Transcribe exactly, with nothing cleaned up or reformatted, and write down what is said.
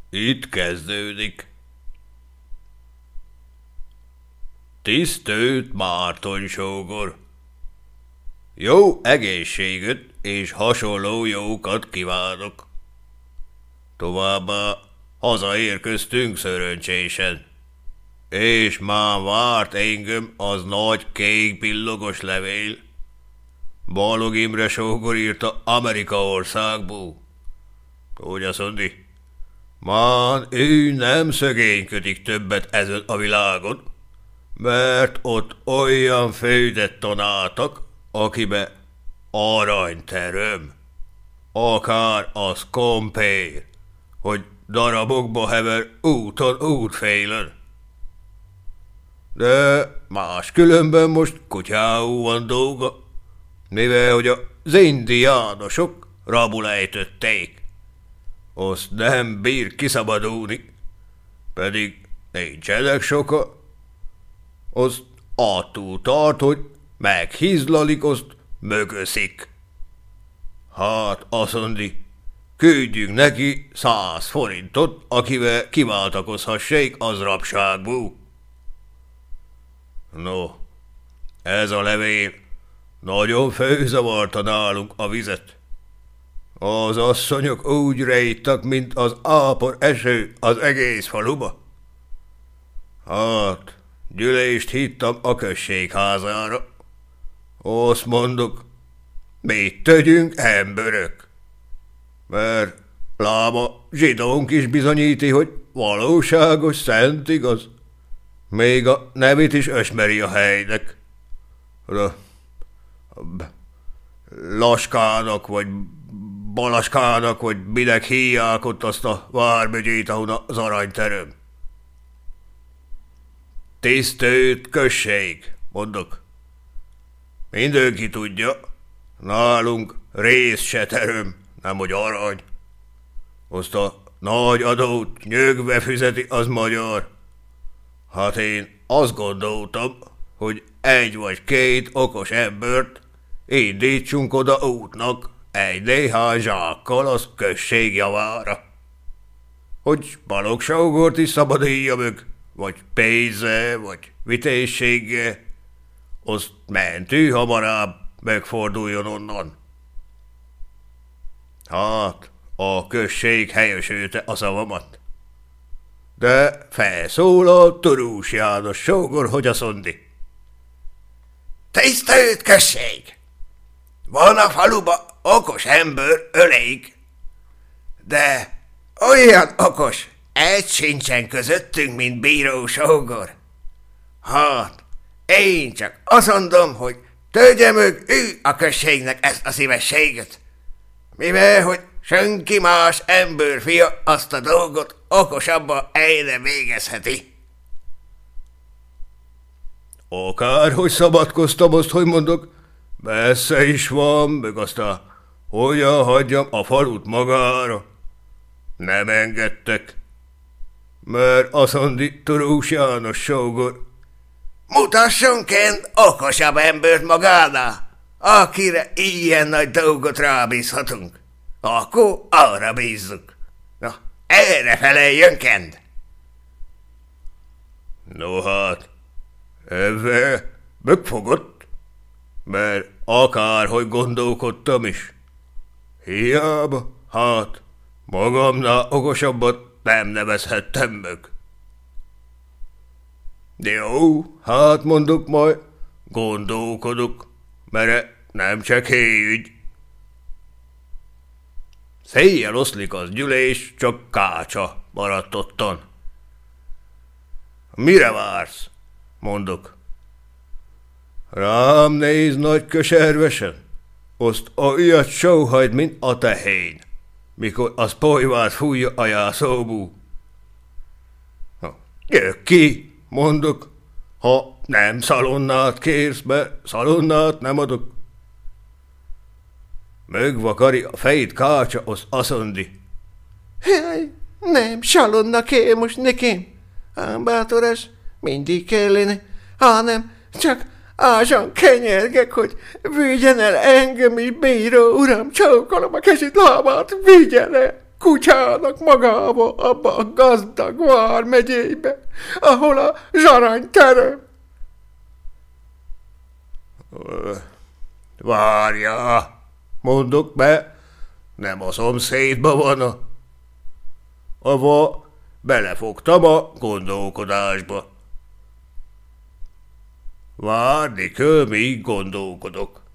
Itt kezdődik. Tisztelt Márton sógor! Jó egészséget és hasonló jókat kívánok. Továbbá hazaérkeztünk szerencsésen, és már várt engem az nagy kék pillogos levél. Balog Imre sógor írta Amerika országból. Tudja, Szondi, már ő nem szegényködik többet ezen a világon, mert ott olyan fődet tanáltak, akibe aranyterem, akár az kompér, hogy darabokba hever úton útfélen. De máskülönben most kutyául van dolga, mivel hogy az indiánosok rabul ejtötték. Azt nem bír kiszabadulni, pedig nincsenek soka. Azt attól tart, hogy meghizlalik, azt mögöszik. Hát, aszondi, küldjünk neki száz forintot, akivel kiváltakozhassék az rabságból. No, ez a levél nagyon fölzavarta nálunk a vizet. Az asszonyok úgy rejtak, mint az ápor eső az egész faluba. Hát, gyűlést hittam a községházára. Azt mondok, mit tegyünk, emberök? Mert láma zsidónk is bizonyíti, hogy valóságos, szent igaz. Még a nevét is ösmeri a helynek. De Laskának, vagy Balaskának, vagy minek hívják ott azt a vármegyét, ahol az aranyterem. Tisztelt község, mondok. Mindenki tudja, nálunk rész se terem, nemhogy arany. Azt a nagy adót nyögve fizeti az magyar. Hát én azt gondoltam, hogy egy vagy két okos embert indítsunk oda útnak egy néhány zsákkal az község javára. Hogy Balogh sógort is szabadítja meg, vagy pénze, vagy vitézsége, azt mentő hamarabb megforduljon onnan. Hát, a község helyesülte a szavamat. De felszól a Turús János sógor, hogy azt mondi. Tisztelt község! Van a faluba okos ember elég, de olyan okos egy sincsen közöttünk, mint bíró sógor. Hát, én csak azt mondom, hogy tegye meg ő a községnek ezt a szívességet, mivel hogy senki más ember fia azt a dolgot okosabban egyre végezheti. Akárhogy szabadkoztam, azt, hogy mondok, messze is van, meg aztán hogyan hagyjam a falut magára. Nem engedtek, mert azt mondi Turús János sógor. Mutasson kent okosabb embert magánál, akire ilyen nagy dolgot rábízhatunk. Akkor arra bízzuk. Na, erre feleljön kent. No hát, ebben megfogott, mert akárhogy gondolkodtam is. Hiába, hát, magamnál okosabbat nem nevezhettem meg. De jó, hát mondok majd, gondolkodok, mert nem csak héügy. Széjjel oszlik az gyűlés, csak kácsa maradt ottan. Mire vársz? Mondok. Rám néz nagy köservesen, azt olyat sóhajt, mint a tehén, mikor az polyvát fújja a jászóbú. Gyök ki, mondok, ha nem szalonnát kérsz, mert szalonnát nem adok. Megvakari a fejét kácsa, az azt mondi. Hely, nem salonna kér most nekem, ám bátoras, mindig kellene, hanem csak ázsan kenyergek, hogy vigyen el engem is, bíró uram, csókolom a kezét, lábát, vigyen el. kutyának magába abba a gazdag vármegyébe, ahol a zsarany terem. Várja, mondok be, nem a szomszédba van a... Ava belefogtam a gondolkodásba. Várni kell, míg gondolkodok.